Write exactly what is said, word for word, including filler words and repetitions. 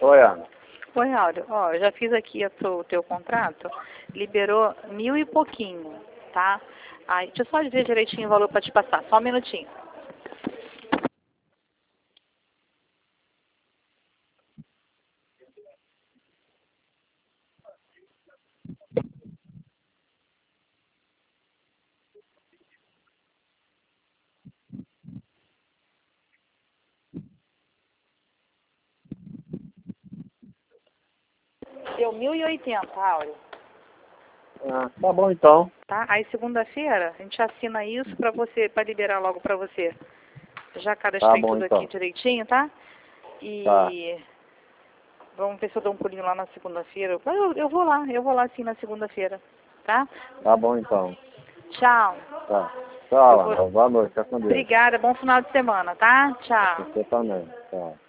Oi, Ana. Oi, Áureo. Ó, eu já fiz aqui o teu contrato, liberou mil e pouquinho, tá? Aí, deixa eu só dizer direitinho o valor para te passar, só um minutinho. Deu mil e oitenta, Áureo. Ah, tá bom então. Tá? Aí segunda-feira a gente assina isso para você, para liberar logo para você. Já cadastrei Tá bom, tudo então. aqui direitinho, tá? E Tá. vamos ver se eu dou um pulinho lá na segunda-feira. Eu, eu vou lá, eu vou lá sim na segunda-feira, tá? Tá bom então. Tchau. Tá. Tchau, Eu vou- Ana. Boa noite. Fica com Deus. Obrigada, bom final de semana, tá? Tchau. Você também. Tchau.